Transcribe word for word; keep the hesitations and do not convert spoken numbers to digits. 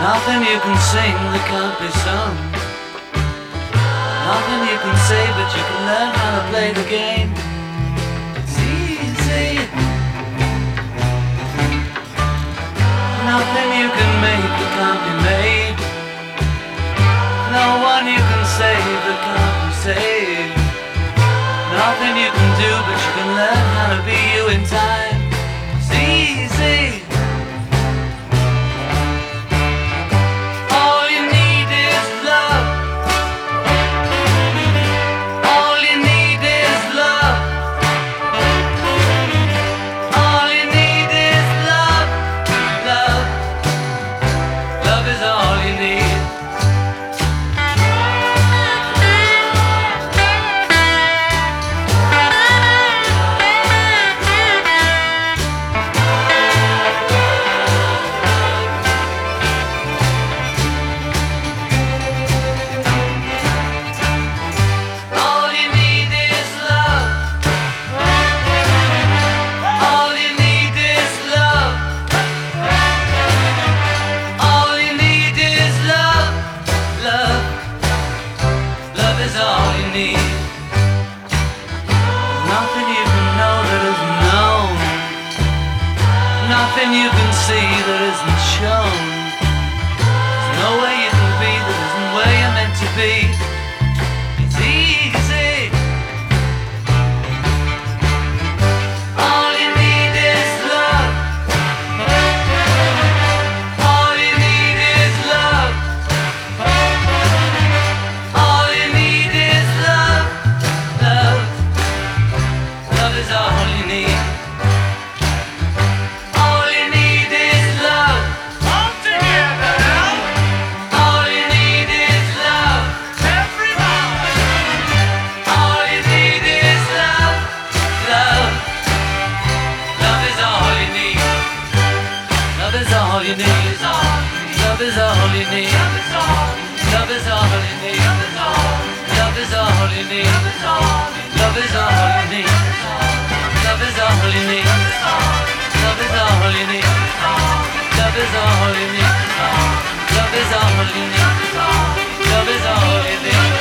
Nothing you can sing that can't be sung. Nothing you can say, but you can learn how to play the game. It's easy. Nothing you can make that can't be made. No one you can save that can't be saved. Nothing you can do, but you can learn how to be you in time. It's easy. All you need is love. All you need is love. All you need is love. Love. Love is all you need. Nothing you can see that isn't shown. There's no way you can be that isn't where you're meant to be. It's easy. All you need is love. All you need is love. All you need is love. Love. Love is all you need. All you need. Love is all you need. Love is all you need. Love is all you need. Love is all you need. Love is all you need. Love is all you need. Love is all you need. Love is all you need. Love is all you need.